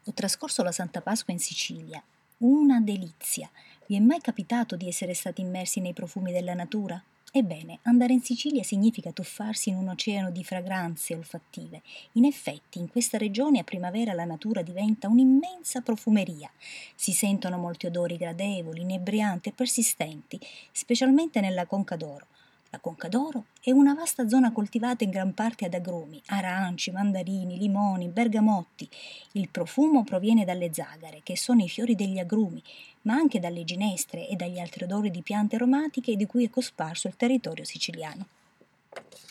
Ho trascorso la Santa Pasqua in Sicilia. Una delizia. Vi è mai capitato di essere stati immersi nei profumi della natura? Ebbene, andare in Sicilia significa tuffarsi in un oceano di fragranze olfattive. In effetti, in questa regione a primavera la natura diventa un'immensa profumeria. Si sentono molti odori gradevoli, inebrianti e persistenti, specialmente nella Conca d'Oro. La Conca d'Oro è una vasta zona coltivata in gran parte ad agrumi, aranci, mandarini, limoni, bergamotti. Il profumo proviene dalle zagare, che sono i fiori degli agrumi, ma anche dalle ginestre e dagli altri odori di piante aromatiche di cui è cosparso il territorio siciliano.